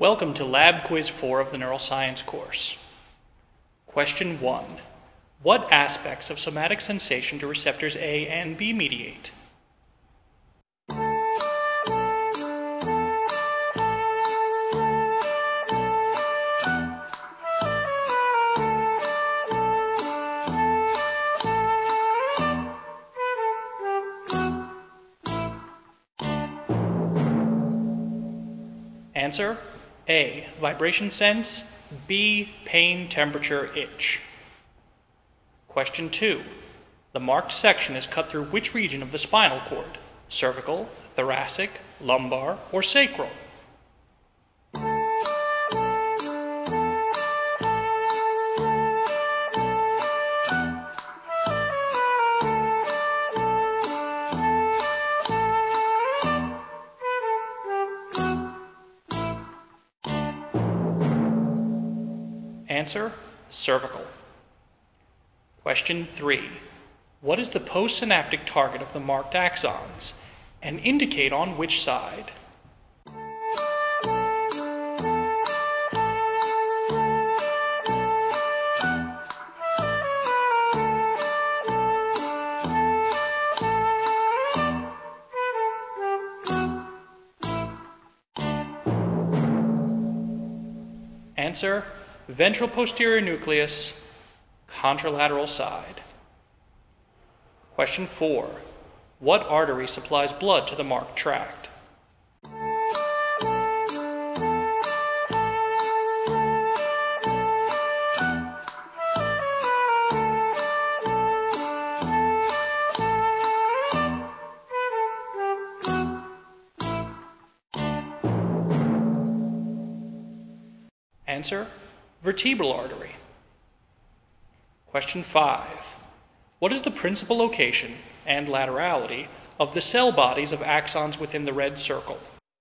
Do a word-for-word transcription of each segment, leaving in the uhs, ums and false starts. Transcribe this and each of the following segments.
Welcome to Lab Quiz four of the Neuroscience course. Question one. What aspects of somatic sensation do receptors A and B mediate? Answer: A. Vibration sense. B. Pain, temperature, itch. Question two. The marked section is cut through which region of the spinal cord? Cervical, thoracic, lumbar, or sacral? Answer: cervical. Question three. What is the postsynaptic target of the marked axons, and indicate on which side? Answer: ventral posterior nucleus, contralateral side. Question four. What artery supplies blood to the marked tract? Answer: vertebral artery. Question five. What is the principal location and laterality of the cell bodies of axons within the red circle?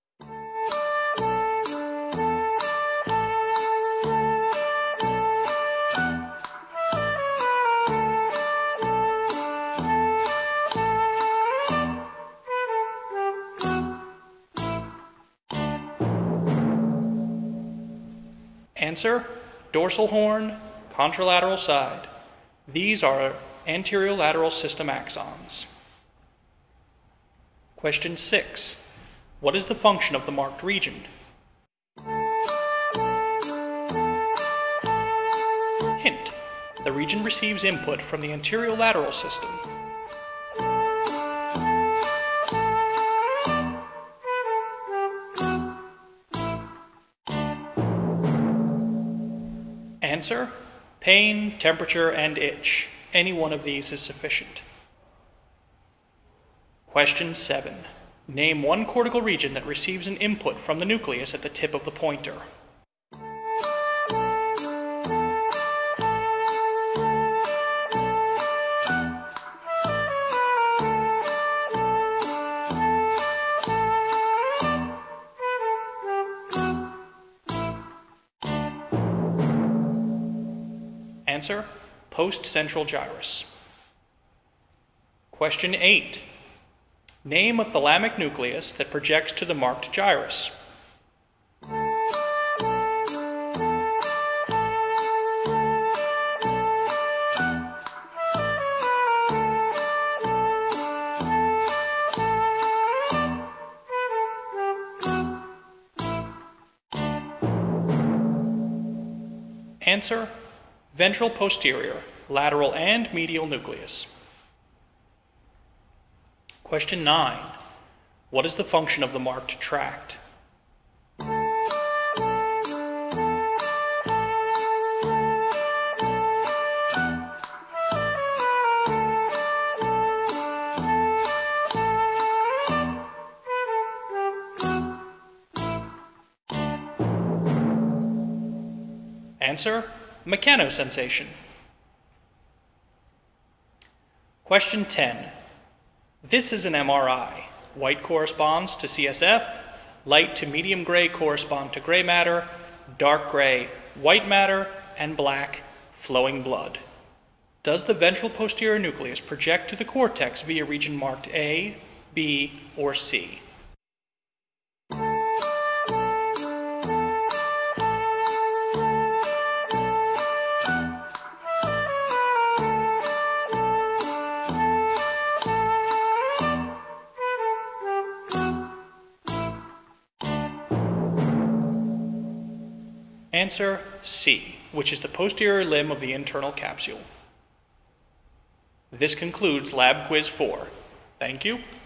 Answer: dorsal horn, contralateral side. These are anterolateral system axons. Question six. What is the function of the marked region? Hint: the region receives input from the anterolateral system. Answer: pain, temperature, and itch. Any one of these is sufficient. Question seven. Name one cortical region that receives an input from the nucleus at the tip of the pointer. Answer: postcentral gyrus. Question eight. Name a thalamic nucleus that projects to the marked gyrus. Answer: ventral posterior, lateral and medial nucleus. Question nine. What is the function of the marked tract? Answer: mechanosensation. Question ten. This is an M R I. White corresponds to C S F, light to medium gray correspond to gray matter, dark gray, white matter, and black, flowing blood. Does the ventral posterior nucleus project to the cortex via region marked A, B, or C? Answer C, which is the posterior limb of the internal capsule. This concludes Lab Quiz four. Thank you.